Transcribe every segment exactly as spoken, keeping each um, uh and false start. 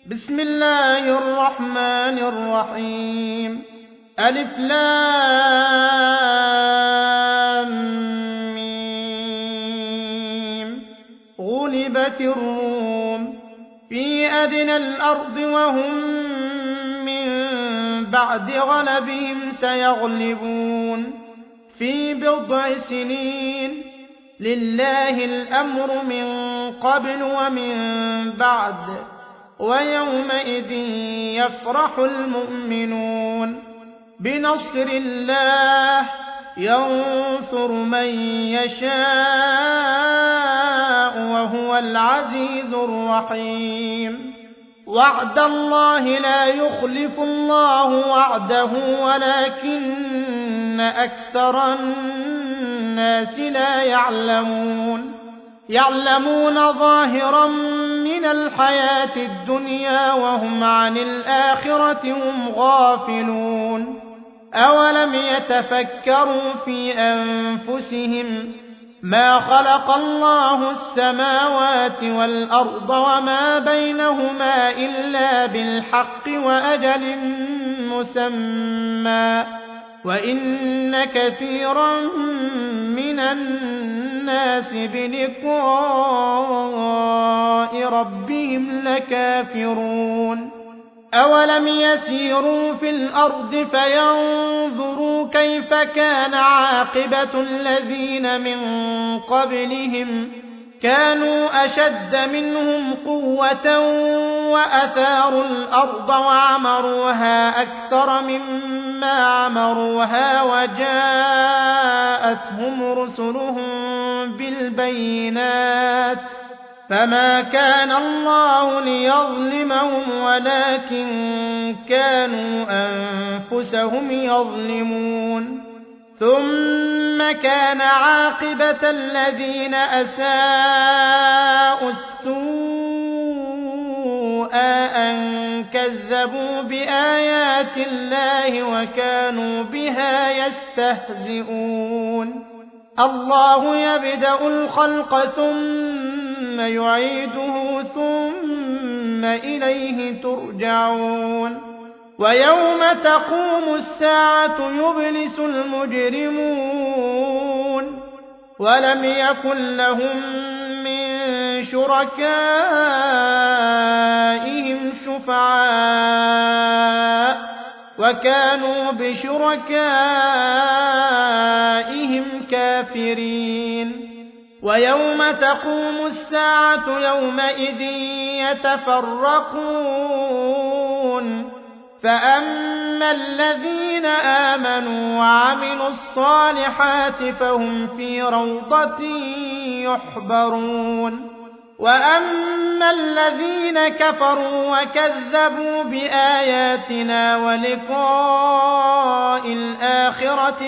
بسم الله الرحمن الرحيم. ألف لام ميم. غلبت الروم في أدنى الأرض وهم من بعد غلبهم سيغلبون في بضع سنين. لله الأمر من قبل ومن بعد ويومئذ يفرح المؤمنون بنصر الله ينصر من يشاء وهو العزيز الرحيم. وعد الله لا يخلف الله وعده ولكن أكثر الناس لا يعلمون يعلمون ظاهرا من الحياة الدنيا وهم عن الآخرة هم غافلون. أولم يتفكروا في أنفسهم ما خلق الله السماوات والأرض وما بينهما إلا بالحق وأجل مسمى وإن كثيرا من الناس بلقاء ربهم لكافرون. أولم يسيروا في الأرض فينظروا كيف كان عاقبة الذين من قبلهم كانوا أشد منهم قوة وأثاروا الأرض وعمروها أكثر مما عمروها وجاءتهم رسلهم بالبينات فما كان الله ليظلمهم ولكن كانوا أنفسهم يظلمون. ثم كان عاقبة الذين أساءوا السوء أن كذبوا بآيات الله وكانوا بها يستهزئون. الله يبدأ الخلق ثم يعيده ثم إليه ترجعون. ويوم تقوم الساعة يبلس المجرمون ولم يكن لهم من شركائهم شفعاء وكانوا بشركائهم كافرين. ويوم تقوم الساعة يومئذ يتفرقون فأما الذين آمنوا وعملوا الصالحات فهم في روضة يحبرون وأما الذين كفروا وكذبوا بآياتنا ولقاء الآخرة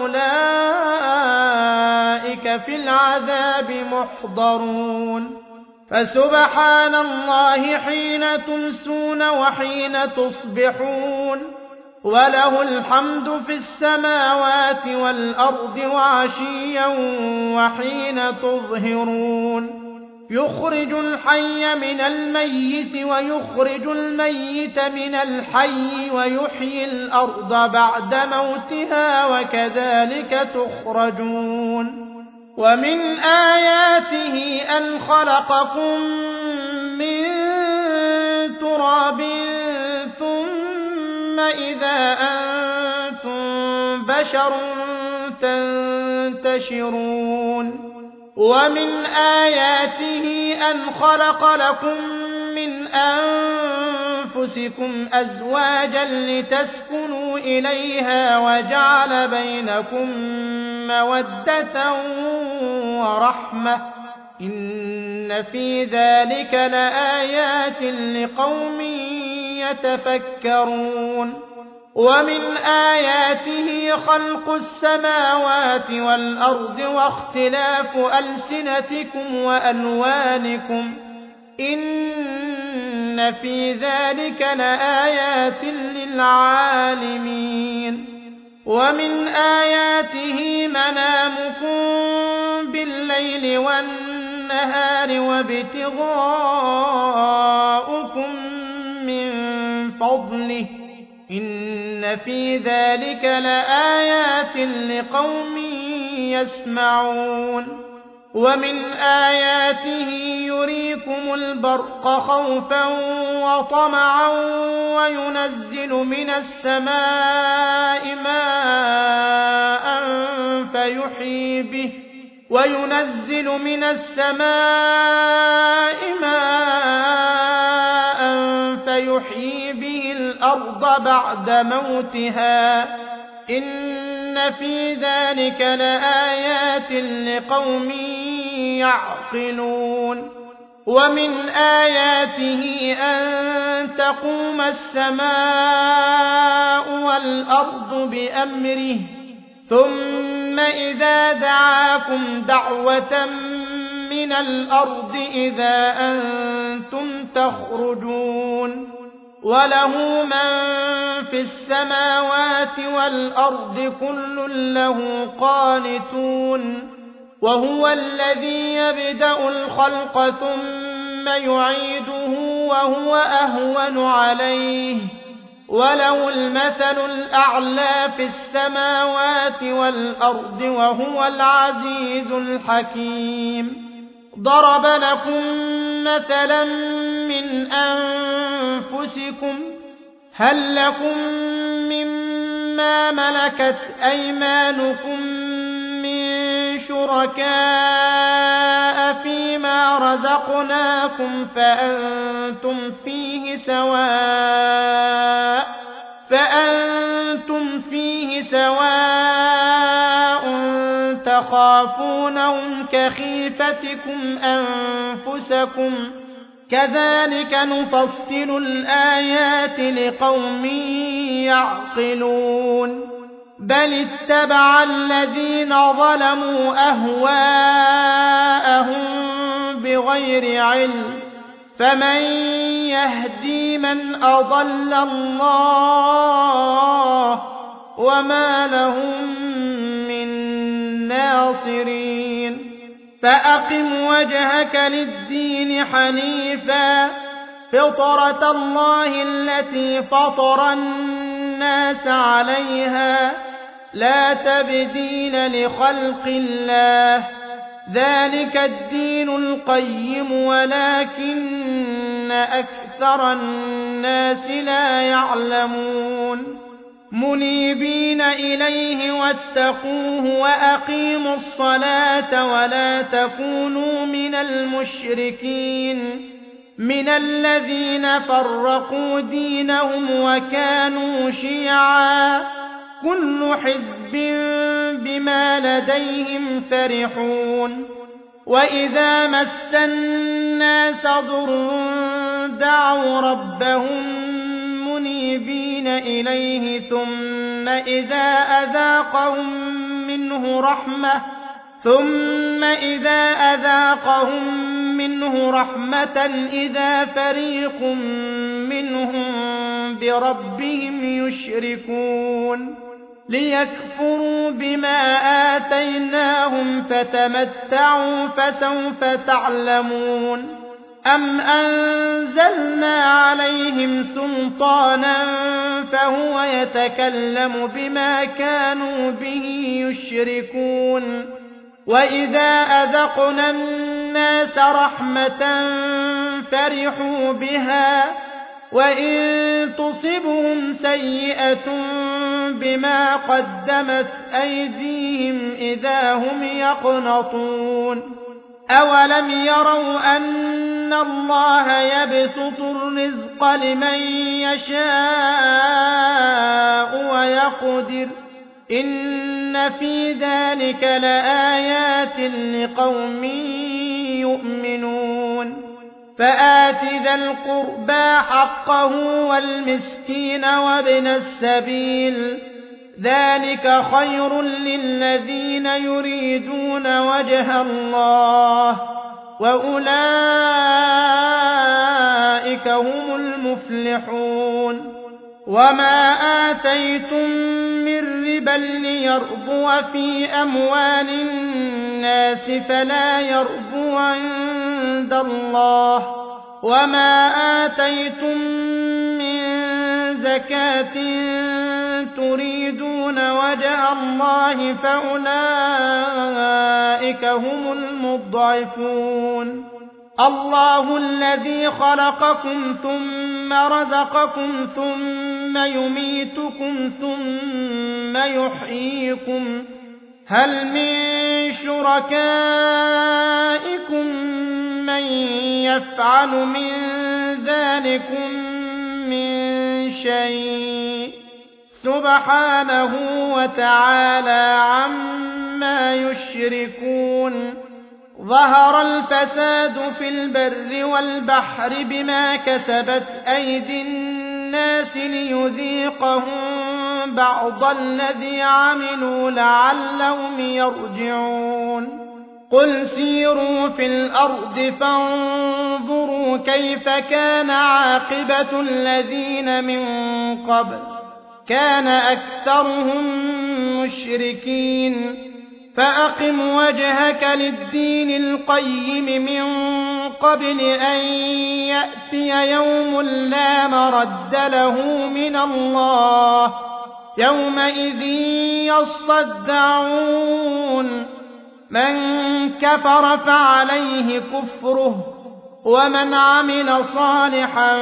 فأولئك في العذاب محضرون. فسبحان الله حين تمسون وحين تصبحون وله الحمد في السماوات والأرض وعشيا وحين تظهرون. يخرج الحي من الميت ويخرج الميت من الحي ويحيي الأرض بعد موتها وكذلك تخرجون. ومن آياته أن خلقكم من تراب ثم إذا أنتم بشر تنتشرون. ومن آياته أن خلق لكم من أنفسكم أزواجا لتسكنوا إليها وجعل بينكم مودة ورحمة إن في ذلك لآيات لقوم يتفكرون. ومن آياته خلق السماوات والأرض واختلاف ألسنتكم وألوانكم إن في ذلك لآيات للعالمين. ومن آياته منامكم بالليل والنهار وابتغاؤكم فضله إن في ذلك لآيات لقوم يسمعون ومن آياته يريكم البرق خوفا وطمعا وينزل من السماء ماء فيحيي به وينزل من السماء ماء فيحيي به الأرض بعد موتها إن في ذلك لآيات لقوم يعقلون ومن آياته أن تقوم السماء والأرض بأمره ثم إذا دعاكم دعوة من الأرض إذا أنتم تخرجون وله من في السماوات والأرض كل له قانتون وهو الذي يبدأ الخلق ثم يعيده وهو أهون عليه وله المثل الأعلى في السماوات والأرض وهو العزيز الحكيم ضرب لكم مثلا من أنفسكم هل لكم مما ملكت أيمانكم من شركاء فيما رزقناكم فأنتم فيه سواء فأنتم فيه سواء تخافونهم كخيفتكم أنفسكم كذلك نفصل الآيات لقوم يعقلون بل اتبع الذين ظلموا أهواءهم بغير علم فمن يهدي من أضل الله وما لهم من ناصرين فأقم وجهك للدين حنيفا فطرة الله التي فطر الناس عليها لا تبديل لخلق الله ذلك الدين القيم ولكن أكثر الناس لا يعلمون منيبين إليه واتقوه وأقيموا الصلاة ولا تكونوا من المشركين من الذين فرقوا دينهم وكانوا شيعا كل حزب بما لديهم فرحون وإذا مس الناس ضر دعوا ربهم منيبين إليه ثم إذا أذاقهم منه رحمة ثم إذا أذاقهم منه رحمة إذا فريق منهم بربهم يشركون ليكفروا بما آتيناهم فتمتعوا فسوف تعلمون أم أنزلنا عليهم سلطانا فهو يتكلم بما كانوا به يشركون وإذا أذقنا الناس رحمة فرحوا بها وإن تصبهم سيئة بما قدمت أيديهم إذا هم يقنطون أولم يروا أن الله يبسط الرزق لمن يشاء ويقدر إن في ذلك لآيات لقوم يؤمنون فآت ذا القربى حقه والمسكين وابن السبيل ذلك خير للذين يريدون وجه الله وأولئك هم المفلحون وما آتيتم من ربا ليربو في أموال الناس فلا يربو عند الله وما آتيتم من زكاة تريدون وجه الله فأولئك هم المضعفون. الله الذي خلقكم ثم رزقكم ثم يميتكم ثم يحييكم هل من شركائكم من يفعل من ذلكم من شيء سبحانه وتعالى عما يشركون. ظهر الفساد في البر والبحر بما كسبت أيدي الناس ليذيقهم بعض الذي عملوا لعلهم يرجعون. قل سيروا في الأرض فانظروا كيف كان عاقبة الذين من قبل كان أكثرهم مشركين. فأقم وجهك للدين القيم من قبل أن يأتي يوم لا مرد له من الله يومئذ يصدعون. من كفر فعليه كفره ومن عمل صالحا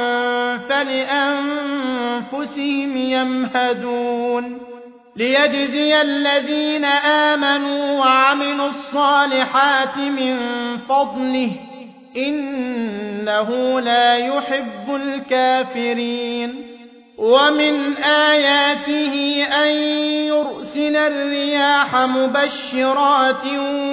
فلأنفسهم يمهدون. ليجزي الذين آمنوا وعملوا الصالحات من فضله إنه لا يحب الكافرين. ومن آياته أن يرسل الرياح مبشرات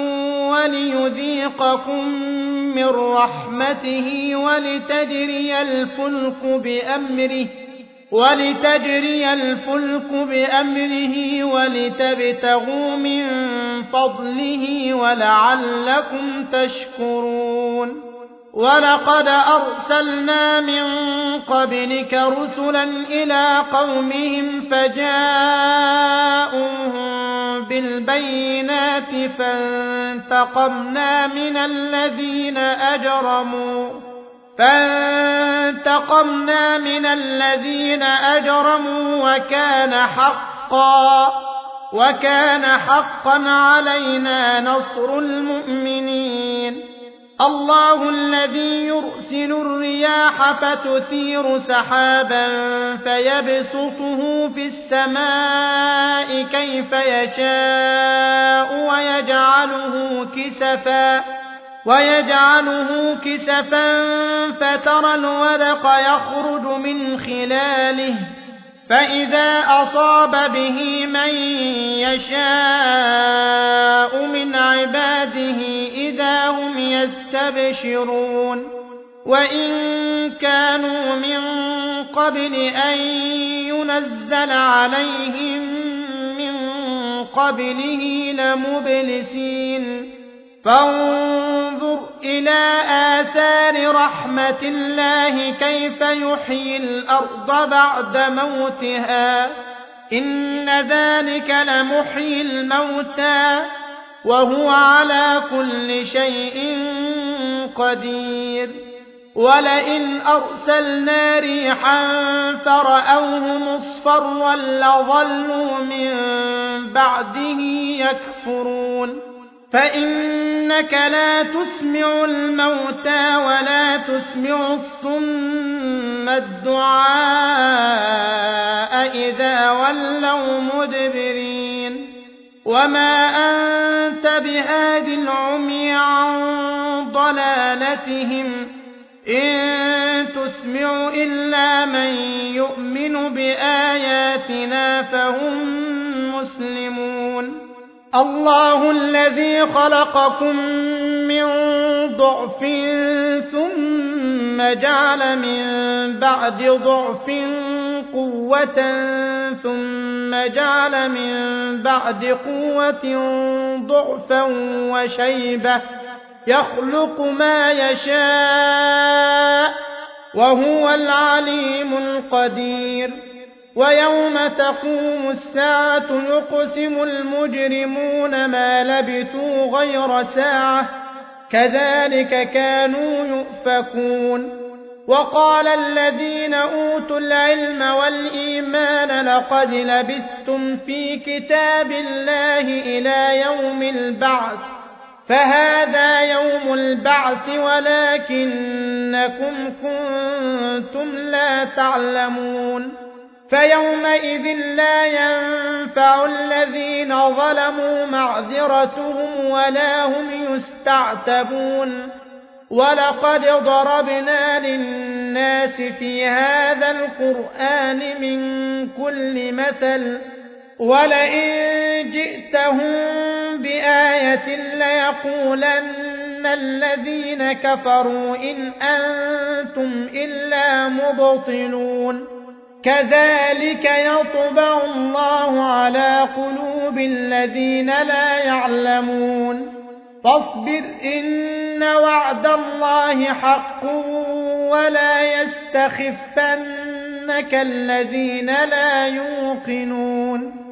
وليذيقكم من رحمته ولتجري الفلك بأمره ولتجري الفلك بأمره ولتبتغوا من فضله ولعلكم تشكرون. ولقد أرسلنا من قبلك رسلا إلى قومهم فجاءوهم بالبينات فانتقمنا من الذين أجرموا فانتقمنا من الذين أجرموا وكان حقا وكان حقا علينا نصر المؤمنين. الله الذي يرسل الرياح فتثير سحابا فيبسطه في السماء كيف يشاء ويجعله كسفا ويجعله كسفا فترى الودق يخرج من خلاله فإذا أصاب به من يشاء من عباده إذا هم يستبشرون. وإن كانوا من قبل أن ينزل عليهم من قبله لمبلسين. فانظر إلى آثار رحمة الله كيف يحيي الأرض بعد موتها إن ذلك لمحيي الموتى وهو على كل شيء قدير. ولئن أرسلنا ريحا فرأوه مصفرا لظلوا من بعده يكفرون. فإنك لا تسمع الموتى ولا تسمع الصم الدعاء إذا ولوا مدبرين. وما أنت بهاد العمي عن ضلالتهم إن تسمع إلا من يؤمن بآياتنا فهم مسلمون. الله الذي خلقكم من ضعف ثم جعل من بعد ضعف قوة ثم جعل من بعد قوة ضعفا وشيبة يخلق ما يشاء وهو العليم القدير. ويوم تقوم الساعة يقسم المجرمون ما لبثوا غير ساعة كذلك كانوا يؤفكون. وقال الذين أوتوا العلم والإيمان لقد لبثتم في كتاب الله إلى يوم البعث فهذا يوم البعث ولكنكم كنتم لا تعلمون فيومئذ لا ينفع الذين ظلموا معذرتهم ولا هم يستعتبون ولقد ضربنا للناس في هذا القرآن من كل مثل ولئن جئتهم بآية ليقولن الذين كفروا إن أنتم إلا مبطلون كذلك يطبع الله على قلوب الذين لا يعلمون فاصبر إن وعد الله حق ولا يستخفنك الذين لا يوقنون